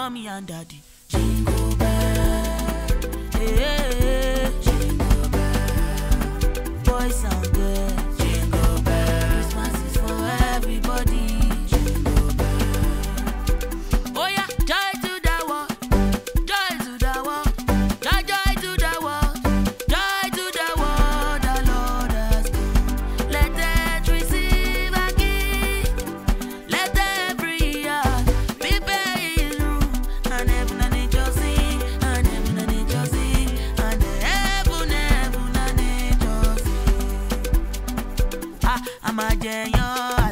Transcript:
mommy and daddy. Jingle bell, hey, jingle bell. Boys and girls, jingle bell. Christmas is for everybody. Jingle bell. Oh yeah, joy to the world, joy to the world, joy, joy to the world, joy to the world. The Lord has come. Let earth receive a gift. Let every heart prepare His room, and heaven and nature sing, and heaven and nature sing, and heaven and nature sing. I'm a genius.